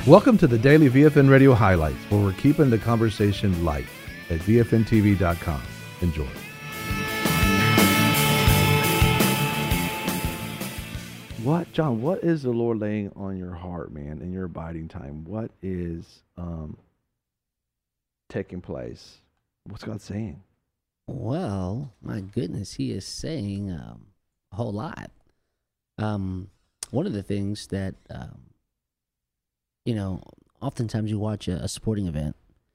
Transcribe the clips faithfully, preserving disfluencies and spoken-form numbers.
Welcome to the Daily V F N Radio Highlights, where we're keeping the conversation light at V F N T V dot com. Enjoy. What, John, what is the Lord laying on your heart, man, in your abiding time? What is um, taking place? What's God saying? Well, my goodness, he is saying um, a whole lot. Um, one of the things that, um, you know, oftentimes you watch a, a sporting event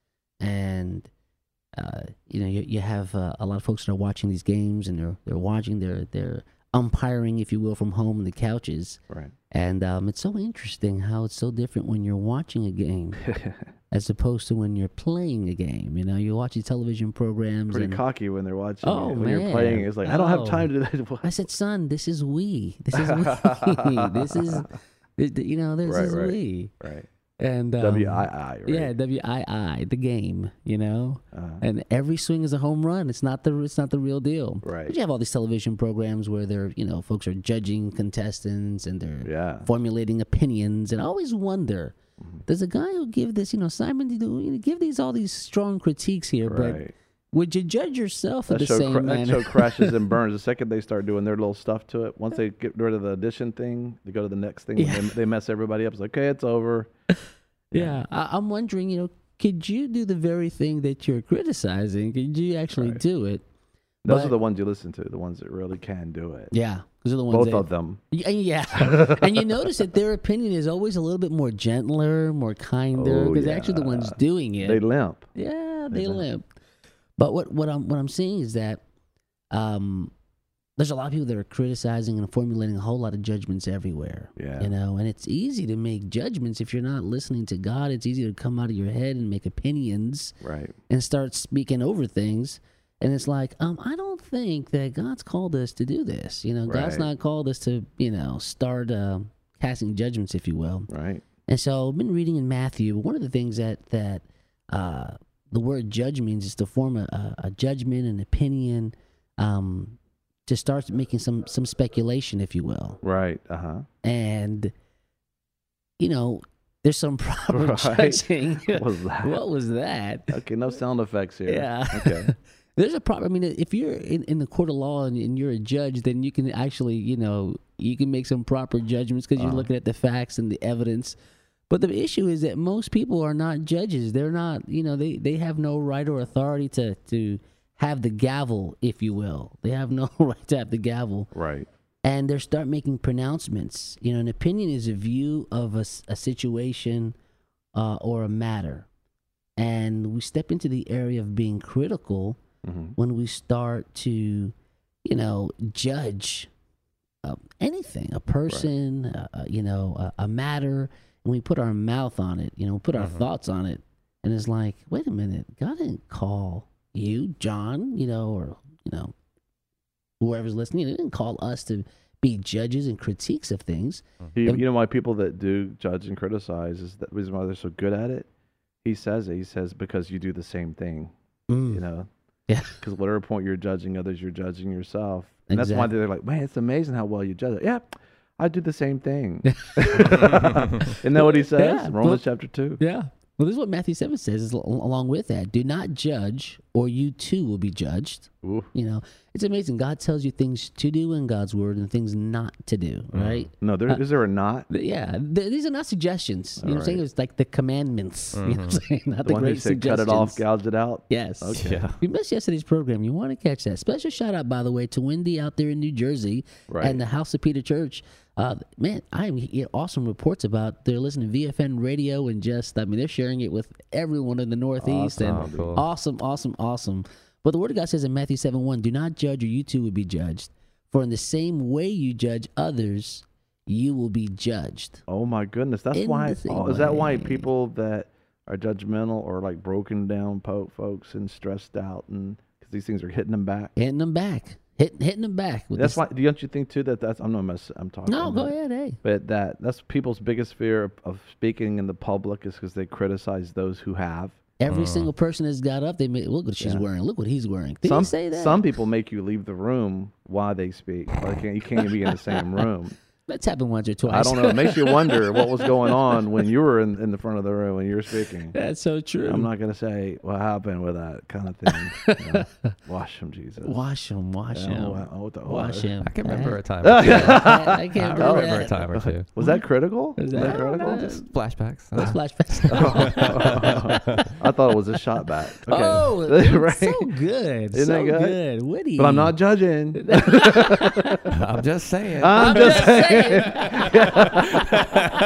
and, uh, you know, you, you have uh, a lot of folks that are watching these games and they're they're watching, they're, they're umpiring, if you will, from home in the couches. Right. And um, it's so interesting how it's so different when you're watching a game as opposed to when you're playing a game. You know, you watch these television programs. Pretty and, cocky when they're watching oh, it. When man. you're playing, it's like, I don't have time to do that. I said, son, this is we. This is we. this is, you know, this Right, is right. we. Right. And um, W I I, right? Yeah, W I I, the game, you know? Uh-huh. And every swing is a home run. It's not the it's not the real deal. Right. But you have all these television programs where they're, you know, folks are judging contestants and they're Yeah. formulating opinions. And I always wonder, Mm-hmm. does a guy who give this, you know, Simon, you know, you give these all these strong critiques here, but Right. would you judge yourself in That the show, same cra- manner? that show crashes and burns the second they start doing their little stuff to it. Once they get rid of the addition thing, they go to the next thing. Yeah. They, they mess everybody up. It's like, okay, it's over. Yeah, I, I'm wondering, you know, could you do the very thing that you're criticizing? Could you actually Right. do it? Those But- are the ones you listen to, the ones that really can do it. Yeah, those are the ones. Both that, of them. Yeah, yeah. And you notice that their opinion is always a little bit more gentler, more kinder, Oh, because they're actually the ones yeah. doing it. They limp. yeah, they they limp. limp. But what what I'm what I'm seeing is that um, there's a lot of people that are criticizing and formulating a whole lot of judgments everywhere. Yeah. You know, and it's easy to make judgments if you're not listening to God. It's easy to come out of your head and make opinions Right. and start speaking over things. And it's like, um, I don't think that God's called us to do this. You know, God's Right. not called us to, you know, start uh, casting judgments, if you will. Right. And so I've been reading in Matthew. One of the things that that uh, the word judge means is to form a, a, a judgment, an opinion, um, to start making some some speculation, if you will. Right. Uh huh. And, you know, there's some proper Right. judging. What was that? What was that? Okay, no sound effects here. Yeah. Okay. There's a problem. I mean, if you're in, in the court of law and, and you're a judge, then you can actually, you know, you can make some proper judgments because you're Uh-huh. looking at the facts and the evidence. But the issue is that most people are not judges. They're not, you know, they, they have no right or authority to, to have the gavel, if you will. They have no right to have the gavel. Right. And they start making pronouncements. You know, an opinion is a view of a, s- a situation uh, or a matter. And we step into the area of being critical Mm-hmm. when we start to, you know, judge uh, anything, a person, uh, uh, you know, a, a matter, and we put our mouth on it, you know, put our Mhm. thoughts on it. And it's like, wait a minute, God didn't call you, John, you know, or, you know, whoever's listening, he didn't call us to be judges and critiques of things. You, And- you know why people that do judge and criticize is that the reason why they're so good at it? He says it. He says because you do the same thing. Mm. You know. Yeah. Because whatever point you're judging others, you're judging yourself, and that's why Exactly. they're like, "Man, it's amazing how well you judge it." Yeah, I do the same thing. Isn't that what he says? Yeah, Romans well- chapter two. Yeah. Well, this is what Matthew seven says is al- along with that. Do not judge, or you too will be judged. Ooh. You know, it's amazing. God tells you things to do in God's word and things not to do, right? No, there Uh, is there a not? Th- Yeah, th- these are not suggestions. You know what I'm All saying? right. It's like the commandments. You know what I'm saying? Not the, The one who great said, "Cut suggestions. it off, gouge it out." Yes. Okay. Yeah. If you missed yesterday's program, you want to catch that. Special shout out, by the way, to Wendy out there in New Jersey Right. and the House of Peter Church. Uh, man, I am hearing awesome reports about they're listening to V F N radio and just, I mean, they're sharing it with everyone in the Northeast. Awesome. And Cool. awesome, awesome, awesome. But the Word of God says in Matthew seven one, do not judge or you too will be judged. For in the same way you judge others, you will be judged. Oh my goodness, that's In why. the same Oh, is that why way. people that are judgmental or like broken down po- folks and stressed out, and because these things are hitting them back? Hitting them back. Hit, hitting them back. With That's this. why. Don't you think too that that's? I'm not mess. I'm talking. No, go but- ahead. Hey. But that that's people's biggest fear of, of speaking in the public is because they criticize those who have. Every Uh. single person that's got up, they make, look what she's Yeah. wearing. Look what he's wearing. Did some he say that? some people make you leave the room while they speak. Like you can't, you can't even be in the same room. That's happened once or twice. I don't know. It makes you wonder what was going on when you were in, in the front of the room when you were speaking. That's so true. I'm not going to say what happened with that kind of thing. You know, wash him, Jesus. Wash him, wash Yeah, him, wa- oh, the- wash him. I can remember a time. I, Or two. I I can't remember remember a that. time or two. Was that critical? Is Was that- that critical? Just flashbacks. Those Uh, flashbacks. I thought it was a shot back. Okay. Oh, it's Right? so good. Isn't so that good? good. Witty. But I'm not judging. I'm just saying. I'm, I'm just just saying.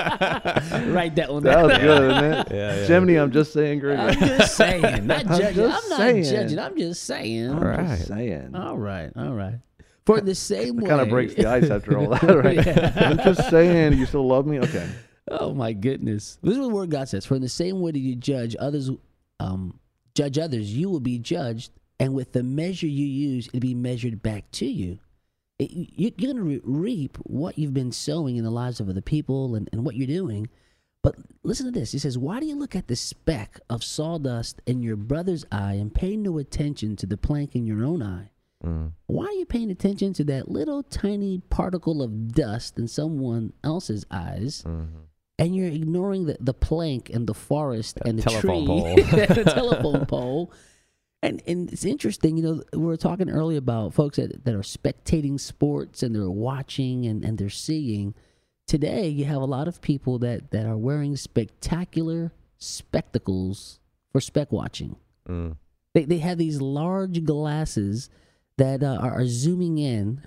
Write that one That down. was good, isn't it? Yeah, yeah. Jiminy, I'm just saying, Greg. I'm just saying. Not I'm judging. just I'm not saying. judging. I'm just saying. I'm Right. just saying. All right. All right. For the same way. Kind of breaks the ice after all that, right? Yeah. I'm just saying, you still love me? Okay. Oh my goodness. This is what the word God says. For in the same way that you judge others, um, judge others, you will be judged, and with the measure you use, it'll be measured back to you. It, you you're going to re- reap what you've been sowing in the lives of other people and, and what you're doing. But listen to this. He says, why do you look at the speck of sawdust in your brother's eye and pay no attention to the plank in your own eye? Mm. Why are you paying attention to that little tiny particle of dust in someone else's eyes? Mhm. And you're ignoring the, the plank and the forest That and the telephone tree, pole. the telephone pole. And and it's interesting, you know, we were talking earlier about folks that, that are spectating sports and they're watching and, and they're seeing. Today, you have a lot of people that, that are wearing spectacular spectacles for spec watching. Mm. They they have these large glasses that uh, are, are zooming in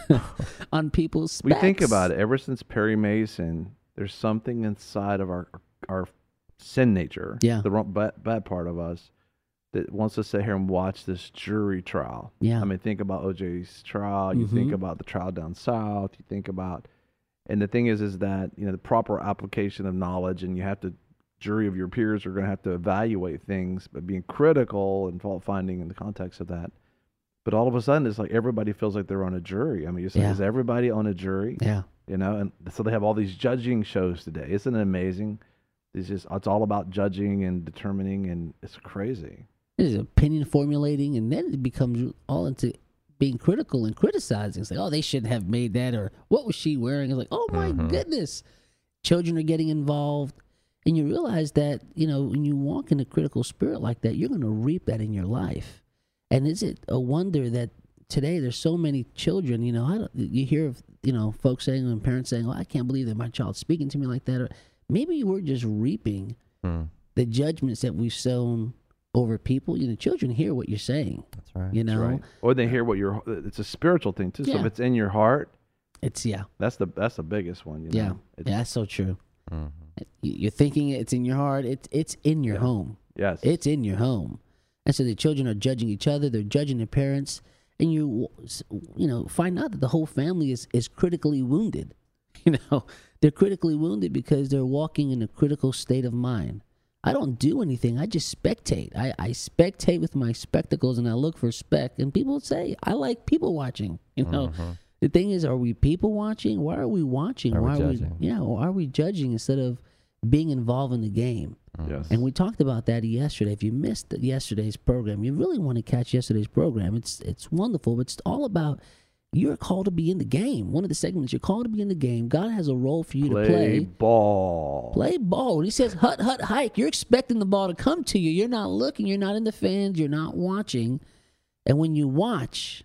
on people's specs. We think about it. Ever since Perry Mason, there's something inside of our our sin nature, Yeah. the wrong, bad, bad part of us, that wants to sit here and watch this jury trial. Yeah. I mean, think about O J's trial. You think Mhm. about the trial down south. You think about, and the thing is, is that you know the proper application of knowledge, and you have to. Jury of your peers are going to have to evaluate things, but being critical and fault finding in the context of that. But all of a sudden, it's like everybody feels like they're on a jury. I mean, you say, Yeah. is everybody on a jury? Yeah. You know, and so they have all these judging shows today. Isn't it amazing? It's just it's all about judging and determining, and it's crazy. There's opinion formulating, and then it becomes all into being critical and criticizing. It's like, oh, they shouldn't have made that, or what was she wearing? It's like, oh my Mhm. goodness. Children are getting involved, and you realize that, you know, when you walk in a critical spirit like that, you're going to reap that in your life. And is it a wonder that today there's so many children, you know, I don't, you hear of, you know, folks saying and parents saying, oh, I can't believe that my child's speaking to me like that. Or maybe we're just reaping Mm. the judgments that we've sown over people. You know, children hear what you're saying, That's right. you know. That's right. Or they hear what your it's a spiritual thing too. So Yeah. if it's in your heart, It's, yeah, that's the that's the biggest one. You know? yeah, It's, yeah, that's so true. Mhm. You- You're thinking it's in your heart. It's, it's in your Yeah. home. Yes. It's in your home. And so the children are judging each other. They're judging their parents. And you, you know, find out that the whole family is, is critically wounded. You know, they're critically wounded because they're walking in a critical state of mind. I don't do anything. I just spectate. I, I spectate with my spectacles and I look for spec. And people say, I like people watching. You know, Mhm. the thing is, are we people watching? Why are we watching? Are we Why are judging? we, yeah, or are we judging instead of being involved in the game? Yes. And we talked about that yesterday. If you missed yesterday's program, you really want to catch yesterday's program. It's it's wonderful, but it's all about you're called to be in the game. One of the segments, you're called to be in the game. God has a role for you play, to play. ball. Play ball. When he says hut, hut, hike, you're expecting the ball to come to you. You're not looking. You're not in the fans. You're not watching. And when you watch,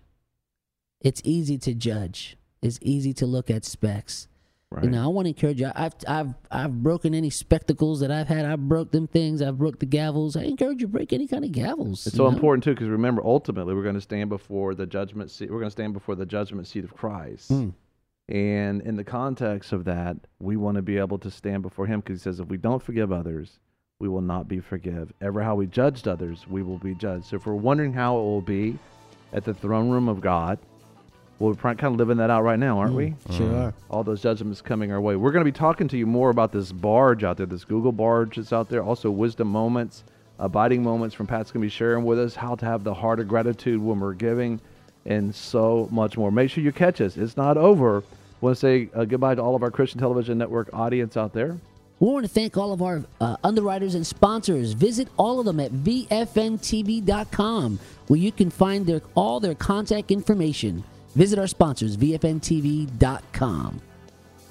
it's easy to judge. It's easy to look at specs. Right. You know, I want to encourage you. I've I've I've broken any spectacles that I've had. I've broke them things. I've broke the gavels. I encourage you to break any kind of gavels. It's you so know? important too, because remember, ultimately, we're going to stand before the judgment seat. We're going to stand before the judgment seat of Christ. Mm. And in the context of that, we want to be able to stand before Him, because He says, if we don't forgive others, we will not be forgive. Ever how we judged others, we will be judged. So if we're wondering how it will be at the throne room of God, well, we're kind of living that out right now, aren't we? Sure Mm. are. All those judgments coming our way. We're going to be talking to you more about this barge out there, this Google barge that's out there. Also, wisdom moments, abiding moments from Pat's going to be sharing with us how to have the heart of gratitude when we're giving, and so much more. Make sure you catch us. It's not over. I want to say uh, goodbye to all of our Christian Television Network audience out there. We want to thank all of our uh, underwriters and sponsors. Visit all of them at V F N T V dot com, where you can find their all their contact information. Visit our sponsors, V F N T V dot com.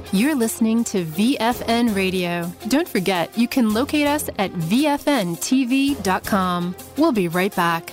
You're listening to V F N Radio. Don't forget, you can locate us at V F N T V dot com. We'll be right back.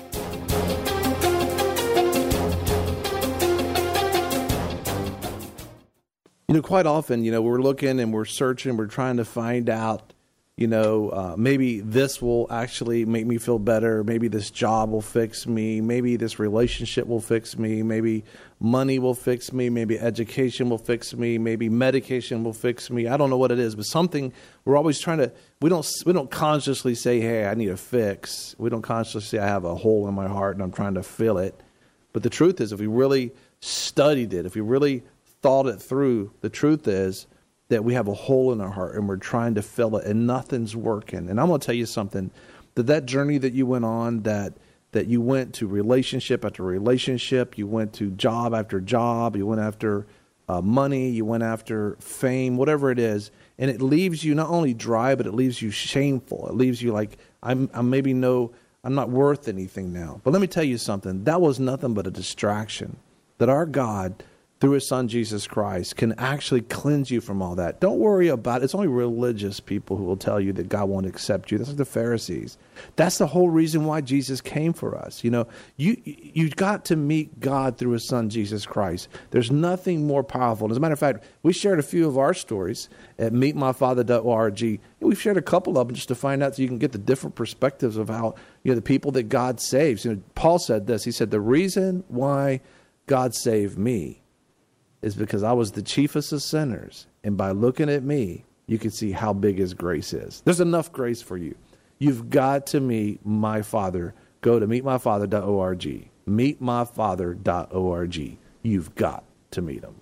You know, quite often, you know, we're looking and we're searching, we're trying to find out, you know, uh, maybe this will actually make me feel better. Maybe this job will fix me. Maybe this relationship will fix me. Maybe money will fix me. Maybe education will fix me. Maybe medication will fix me. I don't know what it is, but something we're always trying to, we don't, we don't consciously say, hey, I need a fix. We don't consciously say I have a hole in my heart and I'm trying to fill it. But the truth is, if we really studied it, if we really thought it through, the truth is that we have a hole in our heart and we're trying to fill it and nothing's working. And I'm going to tell you something, that that journey that you went on, that that you went to relationship after relationship, you went to job after job, you went after uh, money, you went after fame, whatever it is, and it leaves you not only dry, but it leaves you shameful. It leaves you like, I'm, I'm maybe no, I'm not worth anything now. But let me tell you something, that was nothing but a distraction. That our God, through his son Jesus Christ, can actually cleanse you from all that. Don't worry about it. It's only religious people who will tell you that God won't accept you. That's like the Pharisees. That's the whole reason why Jesus came for us. You know, you you got to meet God through his son Jesus Christ. There's nothing more powerful. As a matter of fact, we shared a few of our stories at meet my father dot org. We've shared a couple of them just to find out so you can get the different perspectives of how, you know, the people that God saves. You know, Paul said this. He said, the reason why God saved me is because I was the chiefest of sinners. And by looking at me, you can see how big his grace is. There's enough grace for you. You've got to meet my Father. Go to meet my father dot org. meet my father dot org. You've got to meet him.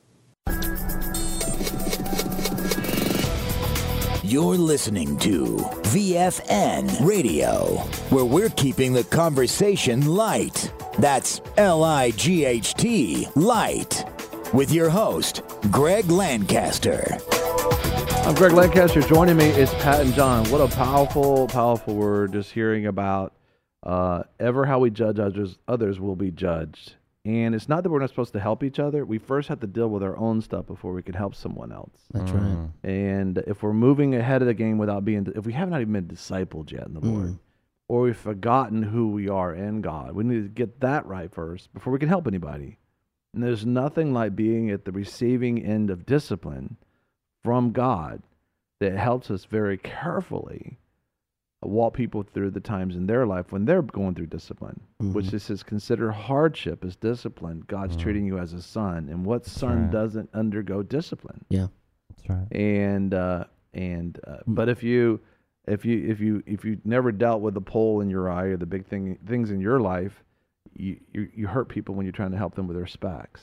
You're listening to V F N Radio, where we're keeping the conversation light. That's L I G H T, light. With your host, Greg Lancaster. I'm Greg Lancaster. Joining me is Pat and John. What a powerful, powerful word. Just hearing about uh, ever how we judge others, others will be judged. And it's not that we're not supposed to help each other. We first have to deal with our own stuff before we can help someone else. That's mm. right. And if we're moving ahead of the game without being, if we have not even been discipled yet in the Mm. Lord, or we've forgotten who we are in God, we need to get that right first before we can help anybody. And there's nothing like being at the receiving end of discipline from God that helps us very carefully walk people through the times in their life when they're going through discipline, mm-hmm. which is says consider hardship as discipline. God's mm-hmm. treating you as a son, and what That's son right. doesn't undergo discipline? Yeah, That's right. And uh, and uh, mm-hmm. but if you if you if you if you never dealt with the pole in your eye or the big thing things in your life, You, you you hurt people when you're trying to help them with their specs,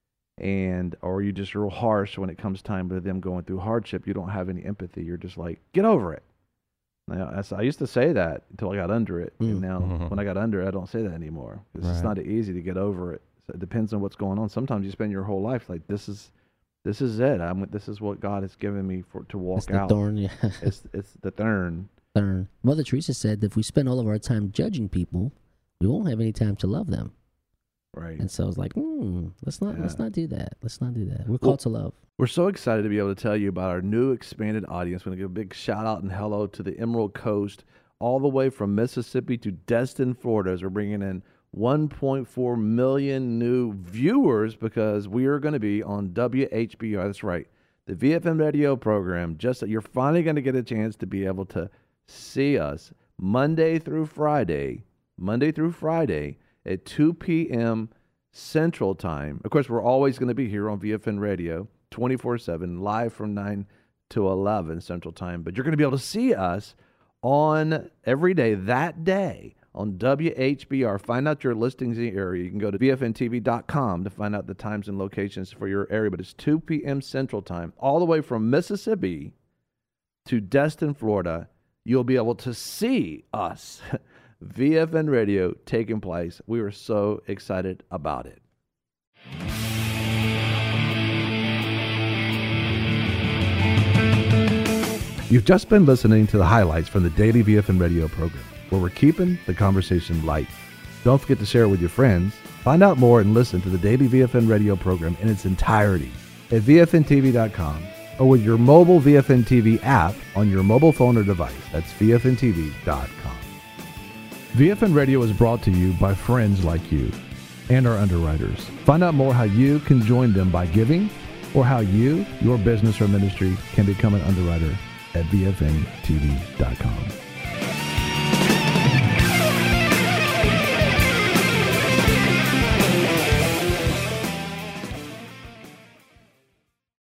and or you just real harsh when it comes time to them going through hardship. You don't have any empathy. You're just like, get over it. Now, I used to say that until I got under it, mm. and now mm-hmm. when I got under it, I don't say that anymore. It's right. not easy to get over it. So it depends on what's going on. Sometimes you spend your whole life like this is this is it. I'm this is what God has given me for to walk it's the out. Thorn, yeah. it's it's the thorn. Thorn. Mother Teresa said that if we spend all of our time judging people, we won't have any time to love them. Right. And so I was like, hmm, let's not yeah. let's not do that. Let's not do that. We're well, called to love. We're so excited to be able to tell you about our new expanded audience. We're going to give a big shout out and hello to the Emerald Coast, all the way from Mississippi to Destin, Florida, as we're bringing in one point four million new viewers because we are going to be on W H B R. That's right. The V F M radio program. Just you're finally going to get a chance to be able to see us Monday through Friday, Monday through Friday at two p.m. Central Time. Of course, we're always going to be here on V F N Radio twenty-four seven, live from nine to eleven Central Time. But you're going to be able to see us on every day that day on W H B R. Find out your listings in the area. You can go to V F N T V dot com to find out the times and locations for your area. But it's two p.m. Central Time, all the way from Mississippi to Destin, Florida. You'll be able to see us. V F N Radio taking place. We are so excited about it. You've just been listening to the highlights from the daily V F N Radio program, where we're keeping the conversation light. Don't forget to share it with your friends. Find out more and listen to the daily V F N Radio program in its entirety at V F N T V dot com or with your mobile V F N T V app on your mobile phone or device. That's V F N T V dot com. V F N Radio is brought to you by friends like you and our underwriters. Find out more how you can join them by giving or how you, your business or ministry can become an underwriter at V F N T V dot com.